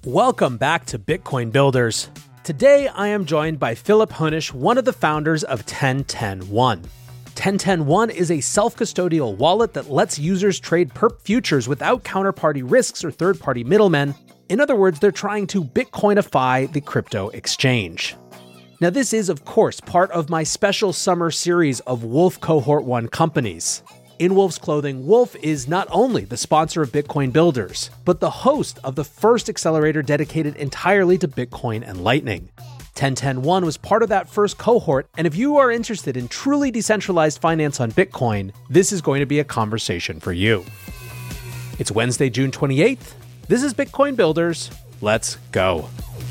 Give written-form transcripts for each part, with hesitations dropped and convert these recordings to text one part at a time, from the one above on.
Welcome back to Bitcoin Builders. Today, I am joined by Philip Hunisch, one of the founders of 1010one. 1010one is a self-custodial wallet that lets users trade perp futures without counterparty risks or third-party middlemen. In other words, they're trying to Bitcoinify the crypto exchange. Now, this is, of course, part of my special summer series of Wolf Cohort 1 companies. In Wolf's Clothing, Wolf is not only the sponsor of Bitcoin Builders, but the host of the first accelerator dedicated entirely to Bitcoin and Lightning. 1010one was part of that first cohort, and if you are interested in truly decentralized finance on Bitcoin, this is going to be a conversation for you. It's Wednesday, June 28th. This is Bitcoin Builders. Let's go.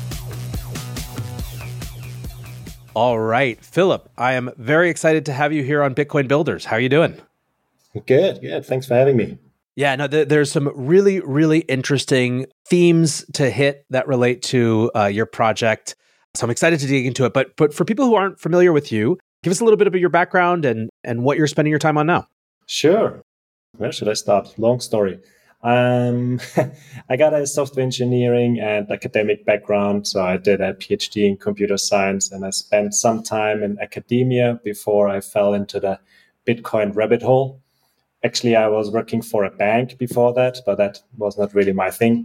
All right, Philip, I am very excited to have you here on Bitcoin Builders. How are you doing? Good. Thanks for having me. Yeah, no, there's some really, really interesting themes to hit that relate to your project. So I'm excited to dig into it. But for people who aren't familiar with you, give us a little bit of your background and what you're spending your time on now. Sure. Where should I start? Long story. I got a software engineering and academic background. So I did a PhD in computer science, and I spent some time in academia before I fell into the Bitcoin rabbit hole. Actually, I was working for a bank before that, but that was not really my thing.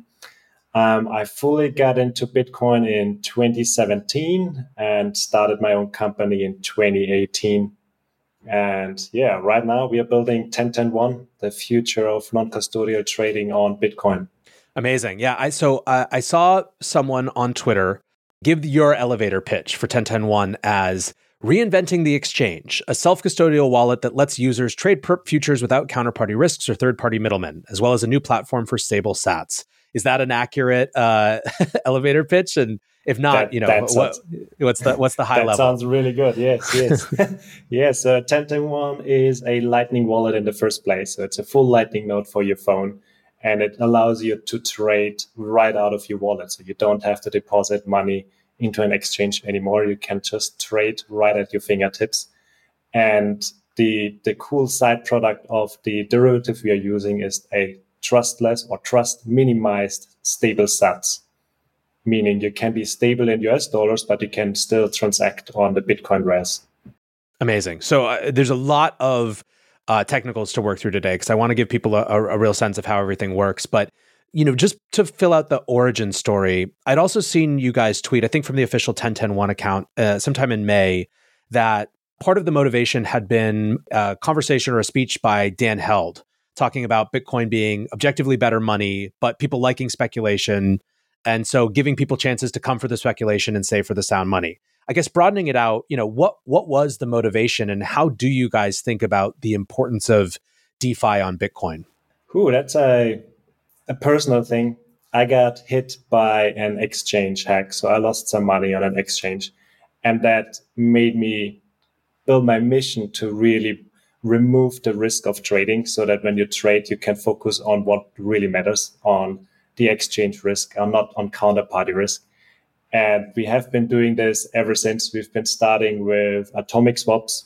I fully got into Bitcoin in 2017 and started my own company in 2018. And yeah, right now we are building 1010one, the future of non-custodial trading on Bitcoin. Amazing. Yeah, I saw someone on Twitter give your elevator pitch for 1010one as reinventing the exchange, a self-custodial wallet that lets users trade perp futures without counterparty risks or third-party middlemen, as well as a new platform for stable sats. Is that an accurate elevator pitch? And if not, what's the high level? That sounds really good. Yes. Yes. 1010one is a Lightning wallet in the first place. So it's a full Lightning node for your phone, and it allows you to trade right out of your wallet. So you don't have to deposit money into an exchange anymore. You can just trade right at your fingertips. And the cool side product of the derivative we are using is a trustless or trust minimized stable sats, meaning you can be stable in US dollars, but you can still transact on the Bitcoin Res. Amazing. So there's a lot of technicals to work through today, because I want to give people a real sense of how everything works. But just to fill out the origin story, I'd also seen you guys tweet, I think from the official 1010one account, sometime in May, that part of the motivation had been a conversation or a speech by Dan Held, talking about Bitcoin being objectively better money, but people liking speculation. And so giving people chances to come for the speculation and save for the sound money. I guess broadening it out, what was the motivation, and how do you guys think about the importance of DeFi on Bitcoin? That's a personal thing. I got hit by an exchange hack. So I lost some money on an exchange. And that made me build my mission to really remove the risk of trading, so that when you trade, you can focus on what really matters, on the exchange risk, and not on counterparty risk. And we have been doing this ever since. We've been starting with atomic swaps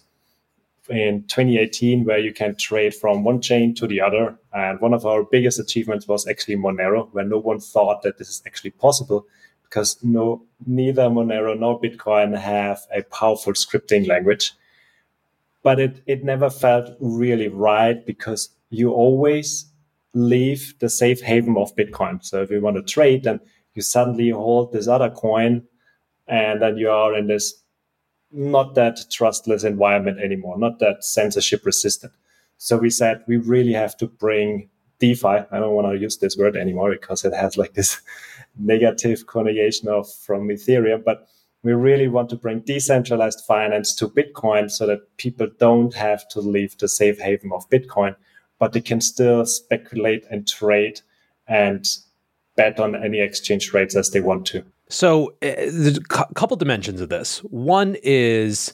in 2018, where you can trade from one chain to the other. And one of our biggest achievements was actually Monero, where no one thought that this is actually possible, because neither Monero nor Bitcoin have a powerful scripting language. But it never felt really right, because you always leave the safe haven of Bitcoin. So if you want to trade, then you suddenly hold this other coin, and then you are in this not that trustless environment anymore, not that censorship resistant. So we said we really have to bring DeFi. I don't want to use this word anymore because it has like this negative connotation from Ethereum, but we really want to bring decentralized finance to Bitcoin, so that people don't have to leave the safe haven of Bitcoin, but they can still speculate and trade and bet on any exchange rates as they want to. So there's a couple dimensions of this. One is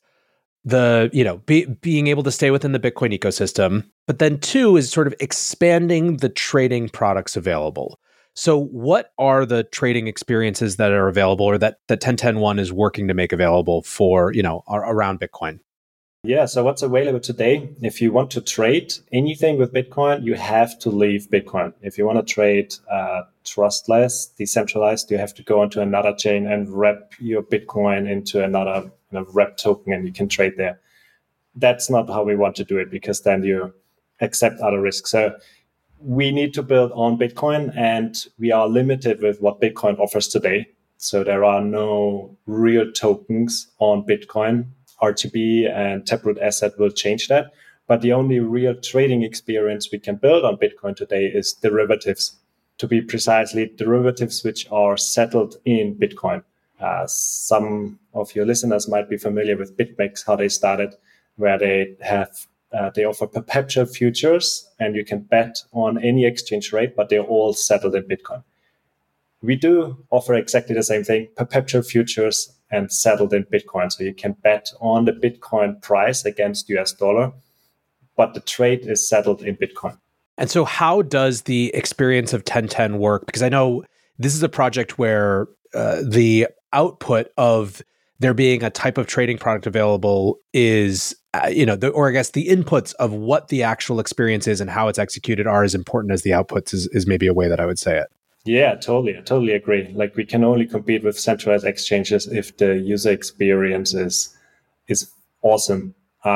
being able to stay within the Bitcoin ecosystem, but then two is sort of expanding the trading products available. So what are the trading experiences that are available, or that 1010one is working to make available for, around Bitcoin? Yeah, so what's available today? If you want to trade anything with Bitcoin, you have to leave Bitcoin. If you want to trade trustless, decentralized, you have to go onto another chain and wrap your Bitcoin into another wrap token, and you can trade there. That's not how we want to do it, because then you accept other risks. So we need to build on Bitcoin, and we are limited with what Bitcoin offers today. So there are no real tokens on Bitcoin. RTB and Taproot Asset will change that. But the only real trading experience we can build on Bitcoin today is derivatives. To be precisely, derivatives which are settled in Bitcoin. Some of your listeners might be familiar with BitMEX, how they started, where they offer perpetual futures, and you can bet on any exchange rate, but they're all settled in Bitcoin. We do offer exactly the same thing, perpetual futures and settled in Bitcoin. So you can bet on the Bitcoin price against US dollar, but the trade is settled in Bitcoin. And so how does the experience of 1010 work? Because I know this is a project where the output of there being a type of trading product available is, or I guess the inputs of what the actual experience is and how it's executed are as important as the outputs is maybe a way that I would say it. Yeah, totally. I totally agree. Like, we can only compete with centralized exchanges if the user experience is awesome.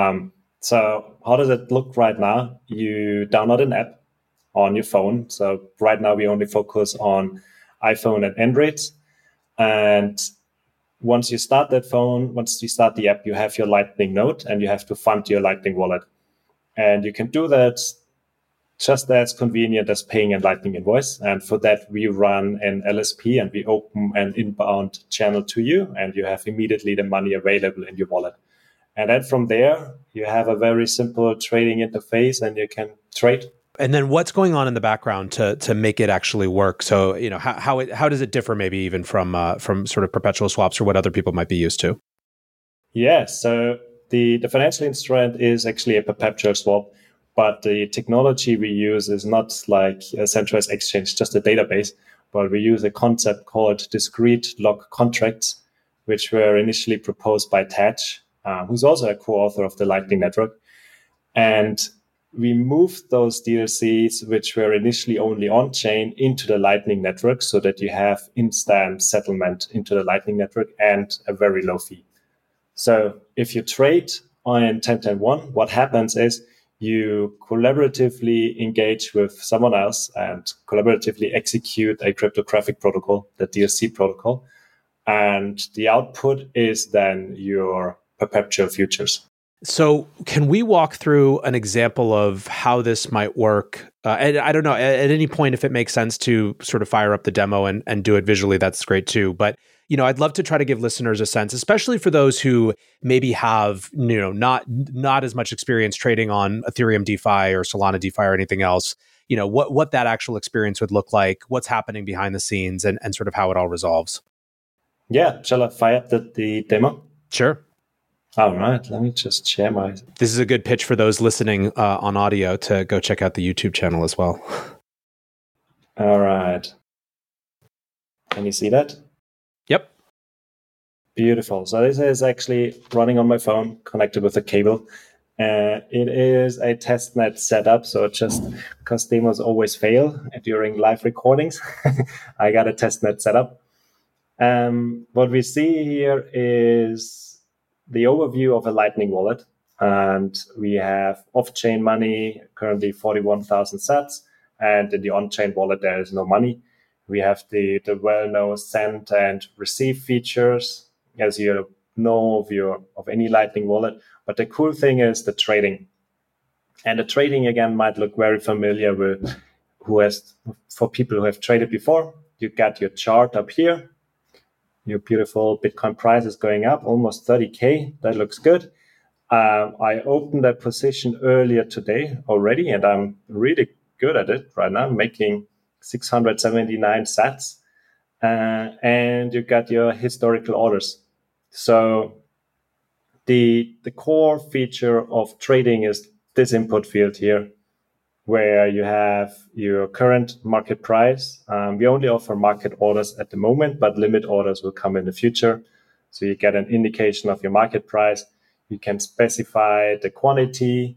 So how does it look right now? You download an app on your phone. So right now we only focus on iPhone and Androids. And once you start the app, you have your Lightning node and you have to fund your Lightning wallet. And you can do that just as convenient as paying a Lightning invoice. And for that, we run an LSP and we open an inbound channel to you, and you have immediately the money available in your wallet. And then from there, you have a very simple trading interface and you can trade. And then what's going on in the background to make it actually work? So, how does it differ maybe even from sort of perpetual swaps or what other people might be used to? Yeah, so the financial instrument is actually a perpetual swap, but the technology we use is not like a centralized exchange, just a database, but we use a concept called discrete log contracts, which were initially proposed by Taj, who's also a co-author of the Lightning Network. And we moved those DLCs, which were initially only on-chain, into the Lightning Network so that you have instant settlement into the Lightning Network and a very low fee. So if you trade on 1010.1, what happens is you collaboratively engage with someone else and collaboratively execute a cryptographic protocol, the DLC protocol. And the output is then your perpetual futures. So can we walk through an example of how this might work? And I don't know, at any point, if it makes sense to sort of fire up the demo and do it visually, that's great too. But, I'd love to try to give listeners a sense, especially for those who maybe have, not as much experience trading on Ethereum DeFi or Solana DeFi or anything else, what that actual experience would look like, what's happening behind the scenes, and sort of how it all resolves. Yeah, shall I fire up the demo? Sure. All right, let me just share my... This is a good pitch for those listening on audio to go check out the YouTube channel as well. All right. Can you see that? Yep. Beautiful. So this is actually running on my phone, connected with a cable. It is a testnet setup, so just because demos always fail during live recordings, I got a testnet setup. What we see here is the overview of a Lightning wallet, and we have off-chain money, currently 41,000 sats, and in the on-chain wallet there is no money. We have the well-known send and receive features, as you know of any Lightning wallet. But the cool thing is the trading. And the trading, again, might look very familiar with for people who have traded before. You got your chart up here. Your beautiful Bitcoin price is going up, almost 30K. That looks good. I opened that position earlier today already, and I'm really good at it right now, making 679 sats. And you got your historical orders. So the core feature of trading is this input field here, where you have your current market price. We only offer market orders at the moment, but limit orders will come in the future. So you get an indication of your market price. You can specify the quantity.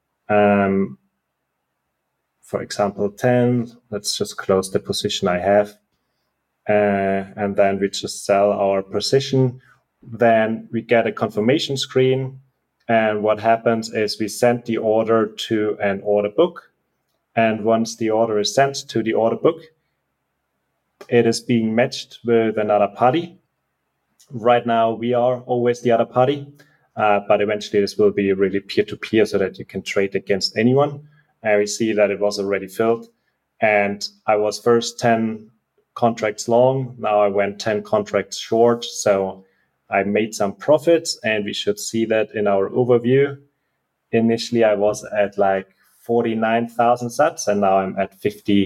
For example, 10. Let's just close the position I have. And then we just sell our position. Then we get a confirmation screen. And what happens is we send the order to an order book. And once the order is sent to the order book, it is being matched with another party. Right now, we are always the other party, but eventually this will be really peer-to-peer so that you can trade against anyone. And we see that it was already filled. And I was first 10 contracts long. Now I went 10 contracts short. So I made some profits, and we should see that in our overview. Initially, I was at like 49,000 sats, and now I'm at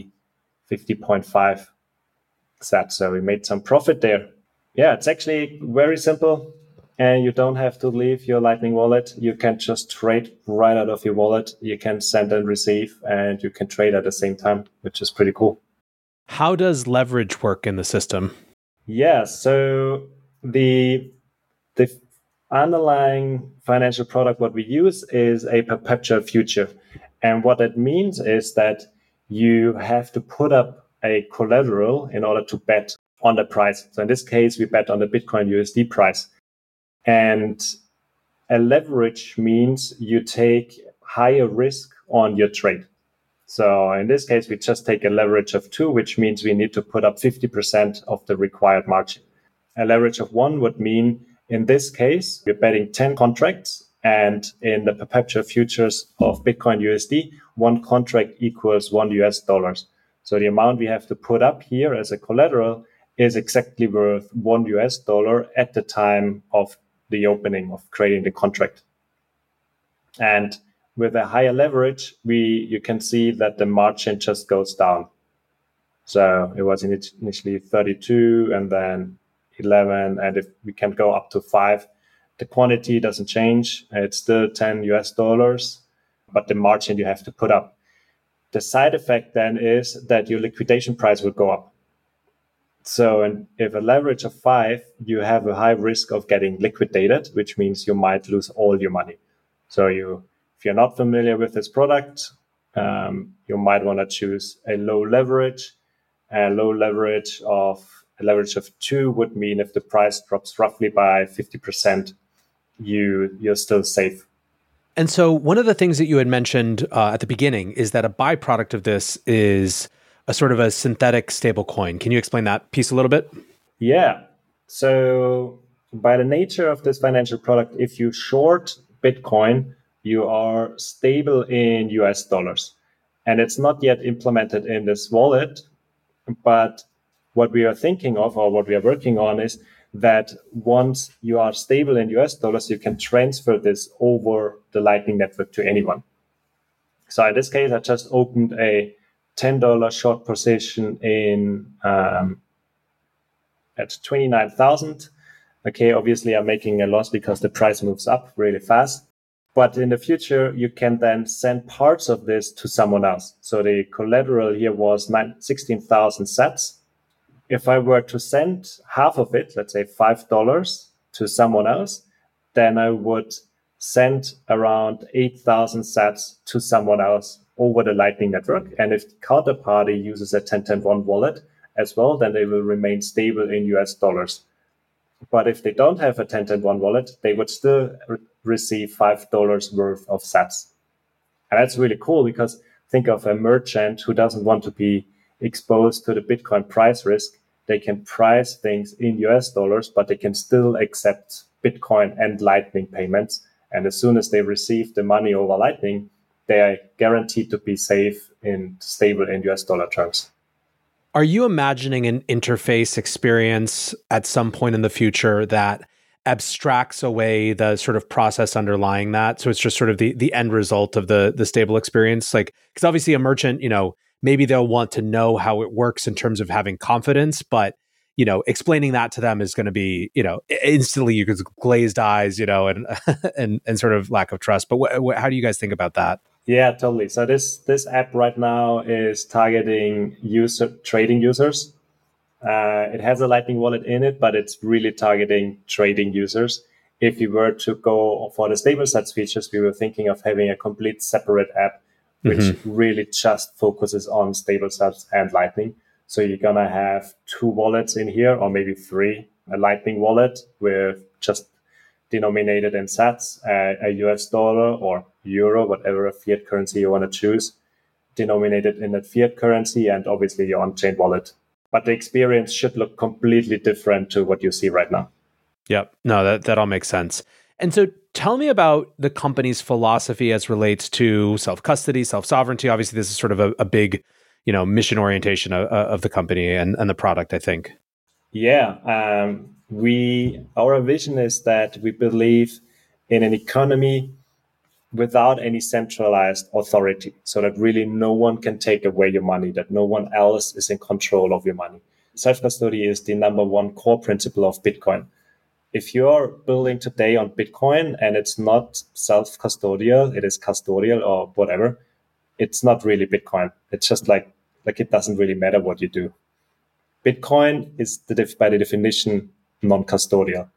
50.5 sats. So we made some profit there. Yeah, it's actually very simple, and you don't have to leave your Lightning wallet. You can just trade right out of your wallet. You can send and receive, and you can trade at the same time, which is pretty cool. How does leverage work in the system? Yeah, so the underlying financial product what we use is a perpetual future. And what that means is that you have to put up a collateral in order to bet on the price. So in this case, we bet on the Bitcoin USD price. And a leverage means you take higher risk on your trade. So in this case, we just take a leverage of 2, which means we need to put up 50% of the required margin. A leverage of 1 would mean, in this case, we're betting 10 contracts. And in the perpetual futures of Bitcoin USD, 1 contract equals $1. So the amount we have to put up here as a collateral is exactly worth $1 at the time of the opening of creating the contract. And with a higher leverage, you can see that the margin just goes down. So it was initially 32 and then 11. And if we can go up to 5, the quantity doesn't change. It's still $10, but the margin you have to put up. The side effect then is that your liquidation price will go up. So if a leverage of 5, you have a high risk of getting liquidated, which means you might lose all your money. So if you're not familiar with this product, you might want to choose a low leverage. A leverage of 2 would mean if the price drops roughly by 50%, you're still safe. And so one of the things that you had mentioned at the beginning is that a byproduct of this is a sort of a synthetic stablecoin. Can you explain that piece a little bit? Yeah. So by the nature of this financial product, if you short Bitcoin, you are stable in US dollars. And it's not yet implemented in this wallet. But what we are thinking of, or what we are working on, is that once you are stable in US dollars, you can transfer this over the Lightning Network to anyone. So in this case, I just opened a $10 short position at 29,000. Okay, obviously I'm making a loss because the price moves up really fast. But in the future, you can then send parts of this to someone else. So the collateral here was 16,000 sats. If I were to send half of it, let's say $5 to someone else, then I would send around 8,000 sats to someone else over the Lightning Network. And if the counterparty uses a 1010 wallet as well, then they will remain stable in US dollars. But if they don't have a 1010 wallet, they would still receive $5 worth of sats. And that's really cool because think of a merchant who doesn't want to be exposed to the Bitcoin price risk. They can price things in US dollars, but they can still accept Bitcoin and Lightning payments. And as soon as they receive the money over Lightning, they are guaranteed to be safe and stable in US dollar terms. Are you imagining an interface experience at some point in the future that abstracts away the sort of process underlying that? So it's just sort of the end result of the stable experience? Like, because obviously a merchant, maybe they'll want to know how it works in terms of having confidence, but explaining that to them is going to be, instantly you could glazed eyes, and sort of lack of trust. But how do you guys think about that? Yeah, totally. So this app right now is targeting trading users. It has a Lightning wallet in it, but it's really targeting trading users. if we were to go for the StableSats features, we were thinking of having a complete separate app, which really just focuses on StableSats and Lightning. So you're going to have 2 wallets in here, or maybe 3, a Lightning wallet with just denominated in sats, a US dollar or euro, whatever fiat currency you want to choose, denominated in that fiat currency, and obviously your on-chain wallet. But the experience should look completely different to what you see right now. Yep. No, that all makes sense. And so tell me about the company's philosophy as relates to self-custody, self-sovereignty. Obviously, this is sort of a big, mission orientation of the company and the product, I think. Yeah. Our vision is that we believe in an economy without any centralized authority, so that really no one can take away your money, that no one else is in control of your money. Self-custody is the number one core principle of Bitcoin. If you're building today on Bitcoin and it's not self-custodial, it is custodial or whatever, it's not really Bitcoin. It's just like it doesn't really matter what you do. Bitcoin is by the definition non-custodial.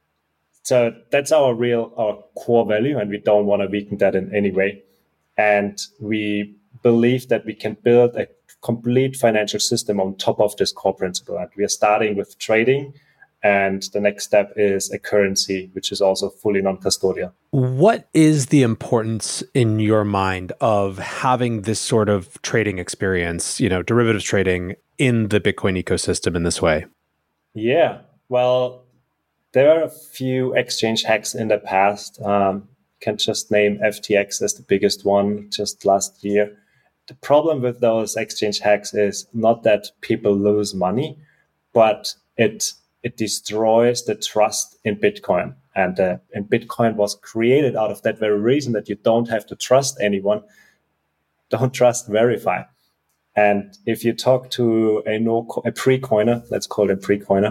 So that's our core value, and we don't want to weaken that in any way. And we believe that we can build a complete financial system on top of this core principle. And we are starting with trading, and the next step is a currency, which is also fully non-custodial. What is the importance in your mind of having this sort of trading experience, derivatives trading in the Bitcoin ecosystem in this way? Yeah, well, there are a few exchange hacks in the past. Can just name FTX as the biggest one just last year. The problem with those exchange hacks is not that people lose money, but it destroys the trust in Bitcoin. And Bitcoin was created out of that very reason, that you don't have to trust anyone. Don't trust, verify. And if you talk to a pre-coiner, let's call it pre-coiner,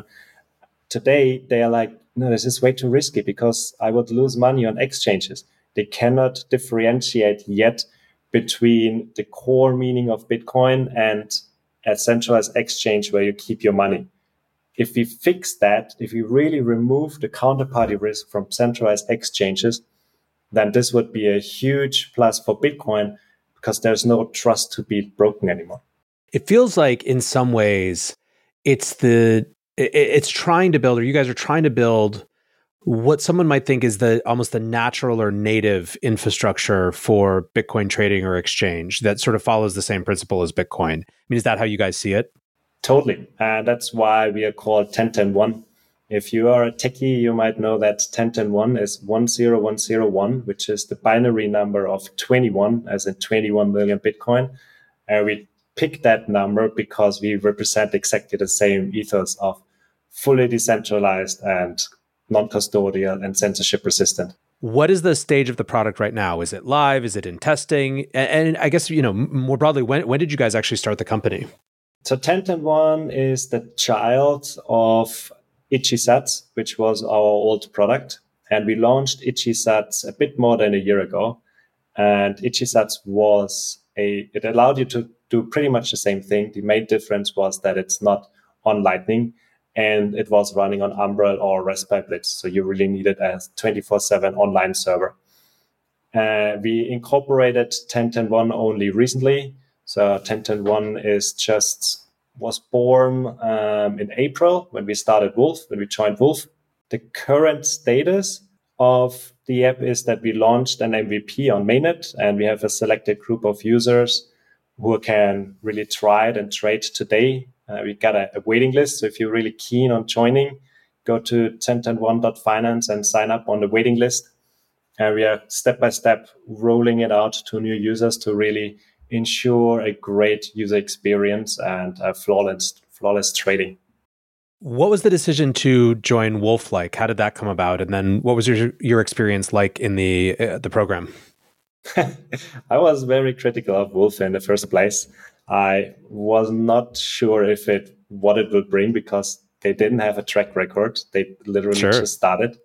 today they are like, no, this is way too risky because I would lose money on exchanges. They cannot differentiate yet between the core meaning of Bitcoin and a centralized exchange where you keep your money. If we fix that, if we really remove the counterparty risk from centralized exchanges, then this would be a huge plus for Bitcoin, because there's no trust to be broken anymore. It feels like in some ways it's trying to build, or you guys are trying to build what someone might think is almost the natural or native infrastructure for Bitcoin trading or exchange that sort of follows the same principle as Bitcoin. I mean, is that how you guys see it? Totally. And that's why we are called 10-10-1. If you are a techie, you might know that 10-10-1 is 10101, which is the binary number of 21, as in 21 million Bitcoin. And we picked that number because we represent exactly the same ethos of fully decentralized and non-custodial and censorship resistant. What is the stage of the product right now? Is it live? Is it in testing? And I guess, more broadly, when did you guys actually start the company? So 10-10-1 is the child of ItchySats, which was our old product. And we launched ItchySats a bit more than a year ago. And ItchySats it allowed you to do pretty much the same thing. The main difference was that it's not on Lightning, and it was running on Umbrel or Raspberry Blitz. So you really needed a 24/7 online server. We incorporated 10-10-1 only recently. So 10-10-1 was born in April when we joined Wolf. The current status of the app is that we launched an MVP on mainnet, and we have a selected group of users who can really try it and trade today. We got a waiting list. So if you're really keen on joining, go to 10-10-1.finance and sign up on the waiting list. And we are step by step rolling it out to new users to really ensure a great user experience and flawless trading. What was the decision to join Wolf like? How did that come about? And then what was your experience like in the program? I was very critical of Wolf in the first place. I was not sure what it would bring, because they didn't have a track record. They literally just started.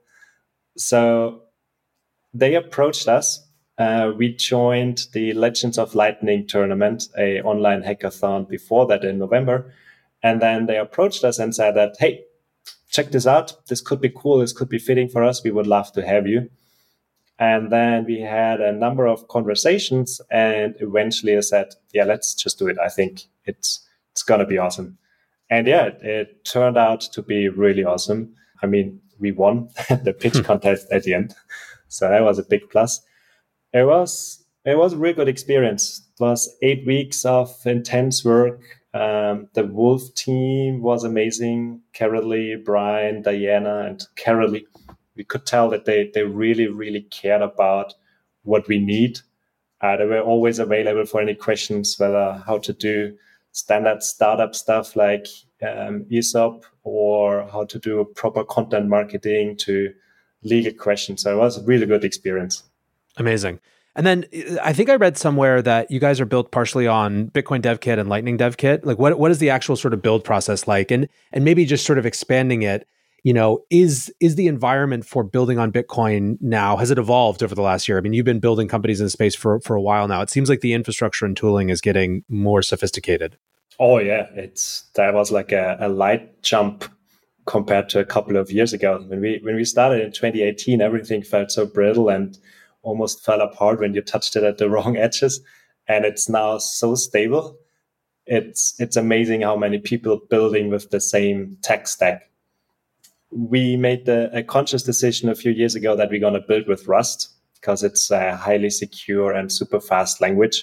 So they approached us. We joined the Legends of Lightning tournament, a online hackathon before that in November. And then they approached us and said that, hey, check this out. This could be cool. This could be fitting for us. We would love to have you. And then we had a number of conversations, and eventually I said, yeah, let's just do it. I think it's going to be awesome. And yeah, it turned out to be really awesome. I mean, we won the pitch contest at the end. So that was a big plus. It was a real good experience. It was 8 weeks of intense work. The Wolf team was amazing. Carolee, Brian, Diana, and Carolee. We could tell that they really, really cared about what we need. They were always available for any questions, whether how to do standard startup stuff like ESOP or how to do proper content marketing to legal questions. So it was a really good experience. Amazing. And then I think I read somewhere that you guys are built partially on Bitcoin Dev Kit and Lightning Dev Kit. Like what is the actual sort of build process like? And maybe just sort of expanding it, is the environment for building on Bitcoin now, has it evolved over the last year? I mean, you've been building companies in the space for a while now. It seems like the infrastructure and tooling is getting more sophisticated. Oh yeah, that was like a light jump compared to a couple of years ago. When we started in 2018, everything felt so brittle and almost fell apart when you touched it at the wrong edges. And it's now so stable. It's amazing how many people building with the same tech stack. We made a conscious decision a few years ago that we're going to build with Rust because it's a highly secure and super fast language.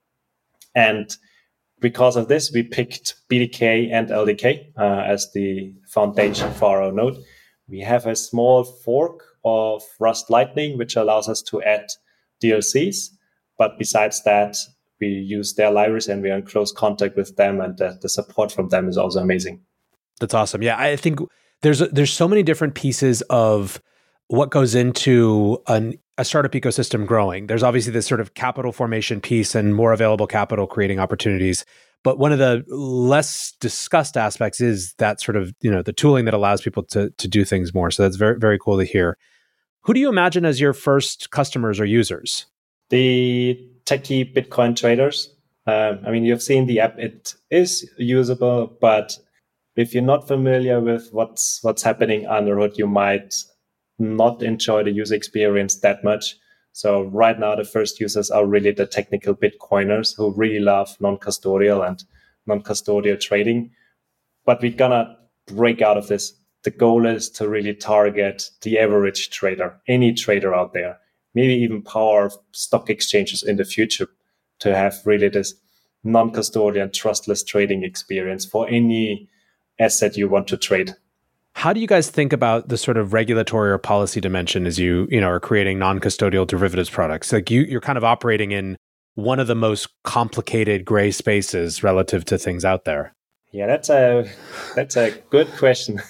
And because of this, we picked BDK and LDK as the foundation for our node. We have a small fork of Rust Lightning, which allows us to add DLCs. But besides that, we use their libraries and we're in close contact with them, and the support from them is also amazing. That's awesome. Yeah, I think there's so many different pieces of what goes into a startup ecosystem growing. There's obviously this sort of capital formation piece and more available capital creating opportunities. But one of the less discussed aspects is that sort of, the tooling that allows people to do things more. So that's very, very cool to hear. Who do you imagine as your first customers or users? The techie Bitcoin traders. You've seen the app. It is usable, but if you're not familiar with what's happening under the hood, you might not enjoy the user experience that much. So right now, the first users are really the technical Bitcoiners who really love non-custodial and non-custodial trading. But we're going to break out of this. The goal is to really target the average trader, any trader out there, maybe even power stock exchanges in the future to have really this non-custodial, trustless trading experience for any asset you want to trade. How do you guys think about the sort of regulatory or policy dimension as you are creating non-custodial derivatives products? Like you're kind of operating in one of the most complicated gray spaces relative to things out there. Yeah, that's a good question.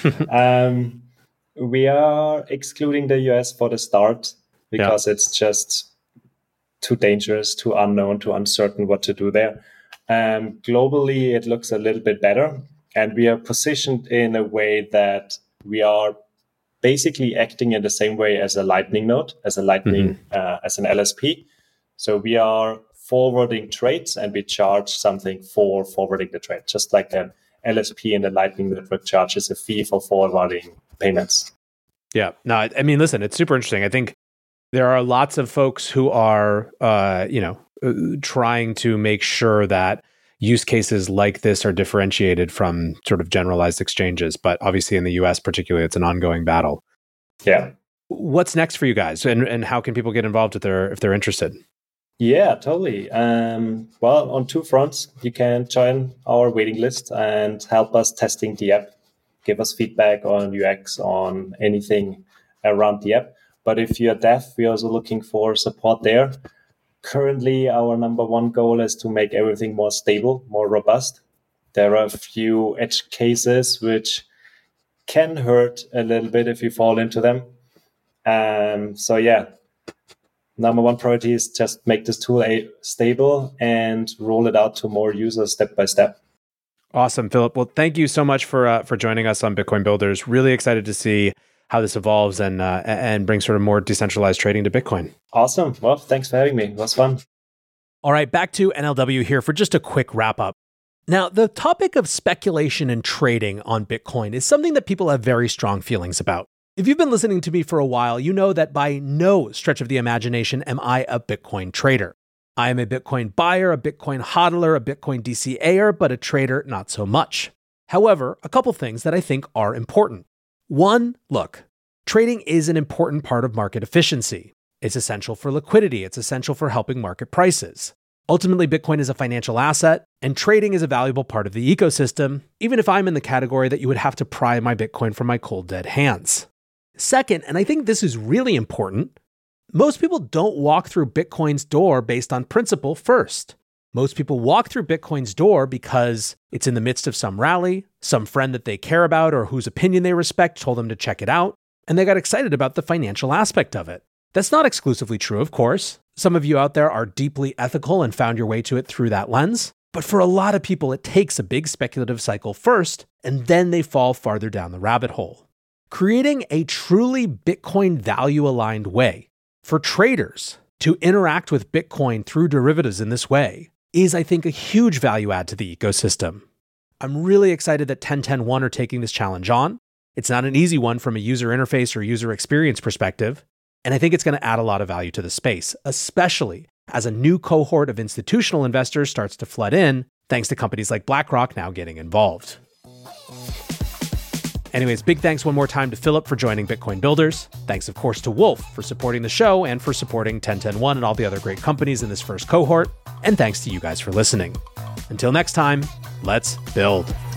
We are excluding the US for the start because it's just too dangerous, too unknown, too uncertain what to do there. Globally, it looks a little bit better. And we are positioned in a way that we are basically acting in the same way as a Lightning node, as an LSP. So we are forwarding trades and we charge something for forwarding the trade, just like an LSP in the Lightning network charges a fee for forwarding payments. Yeah. No, I mean, listen, it's super interesting. I think there are lots of folks who are, trying to make sure that use cases like this are differentiated from sort of generalized exchanges. But obviously in the US particularly, it's an ongoing battle. Yeah. What's next for you guys? And how can people get involved if they're interested? Yeah, totally. Well, on two fronts, you can join our waiting list and help us testing the app. Give us feedback on UX, on anything around the app. But if you're dev, we're also looking for support there. Currently, our number one goal is to make everything more stable, more robust. There are a few edge cases which can hurt a little bit if you fall into them. Number one priority is just make this tool stable and roll it out to more users step by step. Awesome, Philip. Well, thank you so much for joining us on Bitcoin Builders. Really excited to see how this evolves and bring sort of more decentralized trading to Bitcoin. Awesome. Well, thanks for having me. It was fun. All right, back to NLW here for just a quick wrap up. Now, the topic of speculation and trading on Bitcoin is something that people have very strong feelings about. If you've been listening to me for a while, you know that by no stretch of the imagination am I a Bitcoin trader. I am a Bitcoin buyer, a Bitcoin hodler, a Bitcoin DCAer, but a trader not so much. However, a couple things that I think are important. One, look, trading is an important part of market efficiency. It's essential for liquidity. It's essential for helping market prices. Ultimately, Bitcoin is a financial asset, and trading is a valuable part of the ecosystem, even if I'm in the category that you would have to pry my Bitcoin from my cold, dead hands. Second, and I think this is really important, most people don't walk through Bitcoin's door based on principle first. Most people walk through Bitcoin's door because it's in the midst of some rally, some friend that they care about or whose opinion they respect told them to check it out, and they got excited about the financial aspect of it. That's not exclusively true, of course. Some of you out there are deeply ethical and found your way to it through that lens. But for a lot of people, it takes a big speculative cycle first, and then they fall farther down the rabbit hole. Creating a truly Bitcoin value-aligned way for traders to interact with Bitcoin through derivatives in this way is, I think, a huge value add to the ecosystem. I'm really excited that 10-10-1 are taking this challenge on. It's not an easy one from a user interface or user experience perspective, and I think it's going to add a lot of value to the space, especially as a new cohort of institutional investors starts to flood in, thanks to companies like BlackRock now getting involved. Anyways, big thanks one more time to Philip for joining Bitcoin Builders. Thanks, of course, to Wolf for supporting the show and for supporting 10-10-1 and all the other great companies in this first cohort. And thanks to you guys for listening. Until next time, let's build.